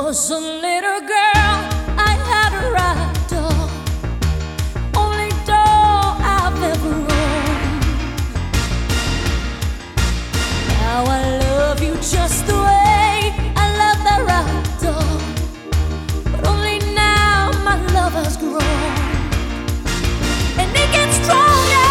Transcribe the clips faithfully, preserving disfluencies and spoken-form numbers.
was a little girl, I had a ride doll, only doll I've ever owned. Now I love you just the way I love that ride doll, but only now my love has grown, and it gets stronger.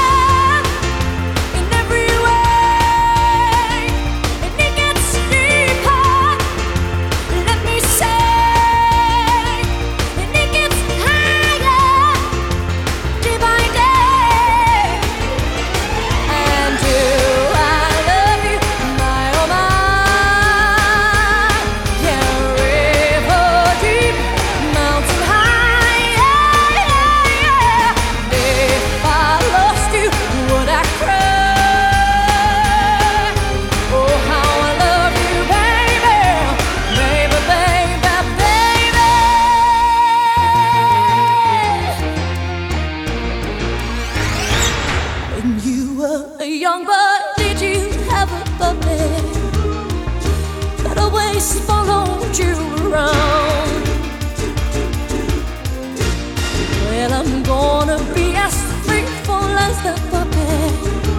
Young boy, did you have a puppy that always followed you around? Well, I'm gonna be as faithful as the puppy.